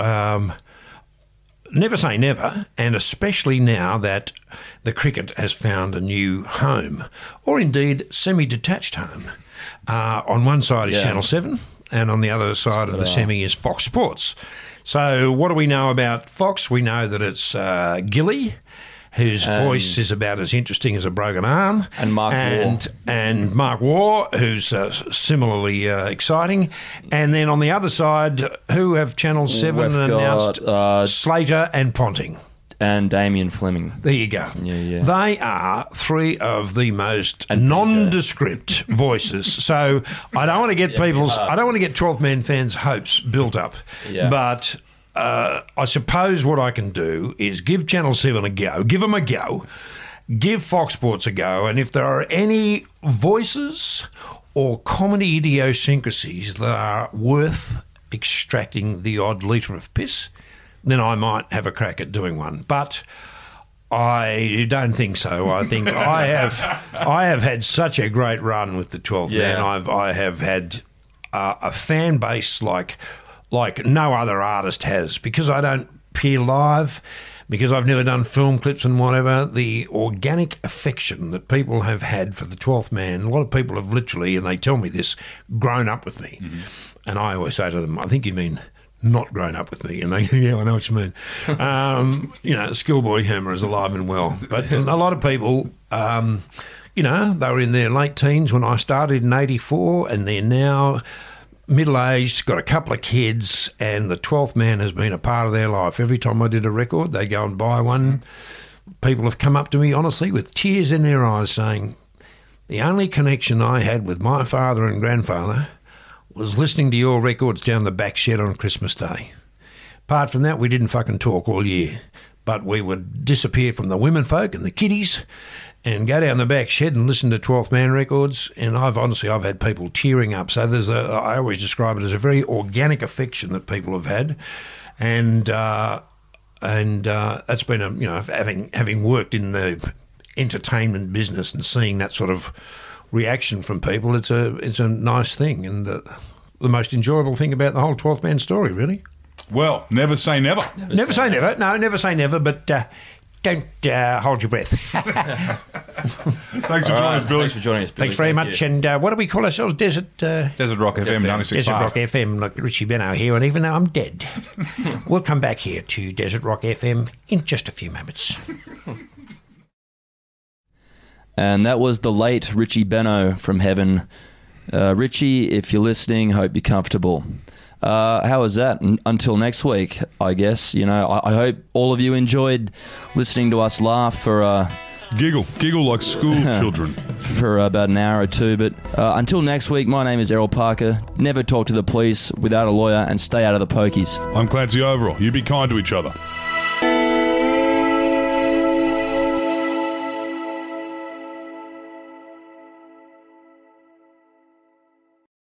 never say never, and especially now that the cricket has found a new home, or indeed semi-detached home. On one side is Channel 7, and on the other side of the semi is Fox Sports. So what do we know about Fox? We know that it's Gilly, whose voice is about as interesting as a broken arm. And Mark Waugh. And Mark Waugh, who's similarly exciting. And then on the other side, who have Channel 7 announced? Slater and Ponting. And Damien Fleming. There you go. Yeah. They are three of the most nondescript voices. So I don't want to get I don't want to get 12 Man fans' hopes built up. Yeah. But I suppose what I can do is give Channel 7 a go, give them a go, give Fox Sports a go, and if there are any voices or comedy idiosyncrasies that are worth extracting the odd litre of piss, then I might have a crack at doing one. But I don't think so. I think I have had such a great run with the 12th Man. I have had a fan base like no other artist has, because I don't appear live, because I've never done film clips and whatever. The organic affection that people have had for the 12th Man, a lot of people have literally, and they tell me this, grown up with me. Mm-hmm. And I always say to them, I think you mean not grown up with me. And they go, yeah, I know what you mean. Schoolboy humour is alive and well. But a lot of people, they were in their late teens when I started in 84, and they're now middle-aged, got a couple of kids, and the 12th Man has been a part of their life. Every time I did a record, they'd go and buy one. People have come up to me, honestly, with tears in their eyes, saying, the only connection I had with my father and grandfather was listening to your records down the back shed on Christmas Day. Apart from that, we didn't fucking talk all year. But we would disappear from the women folk and the kiddies and go down the back shed and listen to 12th Man records. And I've had people tearing up. So I always describe it as a very organic affection that people have had. And that's been having worked in the entertainment business and seeing that sort of reaction from people, it's a nice thing, and the most enjoyable thing about the whole 12th Man story, really. Well, never say never. Never say never. No, never say never, but don't hold your breath. Thanks for joining us, Billy. Thanks for joining us, Billy. Thanks very much. And what do we call ourselves? Desert Rock FM 96.5. Desert Rock FM, like Richie Benno here, and even though I'm dead, we'll come back here to Desert Rock FM in just a few moments. And that was the late Richie Benno from heaven. Richie, if you're listening, hope you're comfortable. How was that? Until next week, I guess. I hope all of you enjoyed listening to us laugh for... Giggle like school children. For about an hour or two. But until next week, my name is Errol Parker. Never talk to the police without a lawyer, and stay out of the pokies. I'm Clancy Overall. You be kind to each other.